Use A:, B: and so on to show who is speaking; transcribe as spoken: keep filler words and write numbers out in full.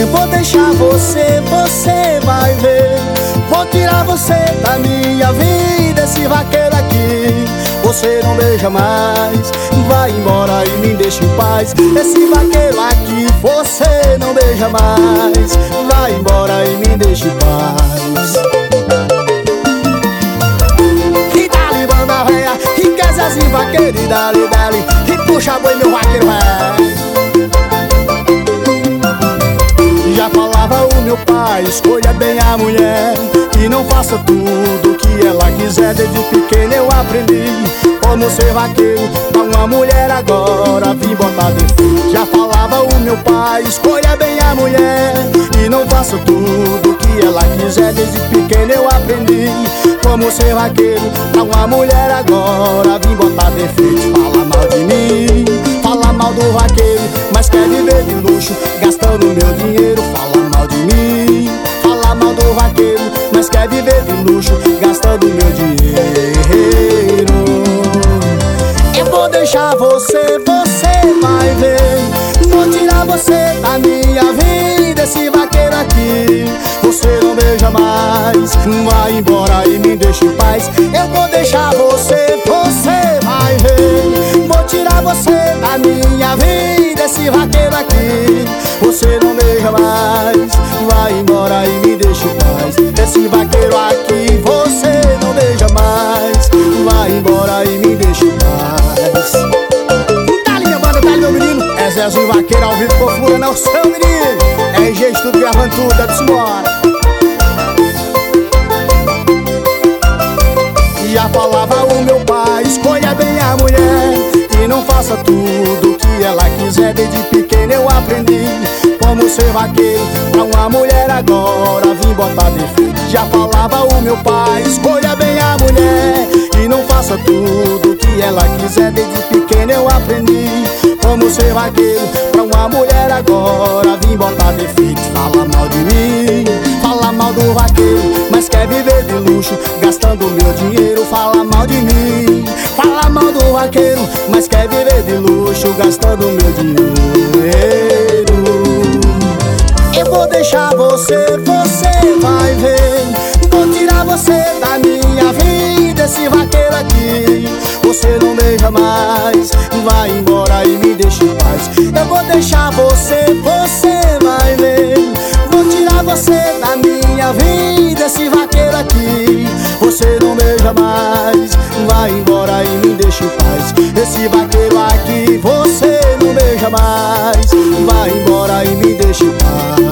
A: Eu vou deixar você, você vai ver. Vou tirar você da minha vida, esse vaqueiro aqui você não beija mais. Vai embora e me deixa em paz. Esse vaqueiro aqui você não beija mais. Vai embora e me deixa em paz. E dali banda véia, e quer Zezinho vaqueiro, e dali, dali, e puxa boi meu vaqueiro véio. Já falava o meu pai, escolha bem a mulher e não faça tudo que ela quiser. Desde pequeno eu aprendi como ser vaqueiro pra uma mulher agora vim botar defeito. Já falava o meu pai, escolha bem a mulher e não faça tudo que ela quiser. Desde pequeno eu aprendi como ser vaqueiro pra uma mulher agora vim botar defeito. Fala mal de mim, fala mal do vaqueiro, mas quer viver de luxo gastando meu dinheiro. Fala mal de mim, fala mal do vaqueiro, mas quer viver de luxo gastando meu dinheiro. Eu vou deixar você, você vai ver. Vou tirar você da minha vida, esse vaqueiro aqui você não beija mais. Vai embora e me deixa em paz. Eu vou deixar você, você vai ver. Vou tirar você da minha vida, esse vaqueiro aqui você não beija mais. Vai embora e me deixa em paz. Esse vaqueiro aqui você não beija mais. Vai embora e me deixa em paz. Tá linha banda, tá meu menino. É Zezinho vaqueiro ao vivo, fofura não, seu menino. R G Studio gravando tudo, é disso embora. Já falava o meu pai, escolha bem a mulher e não faça tudo que ela quiser. Desde pequeno eu aprendi como ser vaqueiro pra uma mulher agora vim botar defeito. Já falava o meu pai, escolha bem a mulher e não faça tudo que ela quiser. Desde pequeno eu aprendi como ser vaqueiro pra uma mulher agora vim botar defeito. Fala mal de mim, fala mal do vaqueiro, mas quer viver de luxo gastando meu dinheiro. Fala mal de mim, fala mal do vaqueiro, mas quer viver de luxo gastando meu dinheiro. Eu vou deixar você, você vai ver. Vou tirar você da minha vida, esse vaqueiro aqui você não beija mais. Vai embora e me deixa em paz. Eu vou deixar você, você vai ver. Vou tirar você da minha vida, esse vaqueiro aqui você não beija mais. Vai embora e me deixa em paz. Esse vaqueiro aqui você não beija mais. Vai embora e me deixa em paz.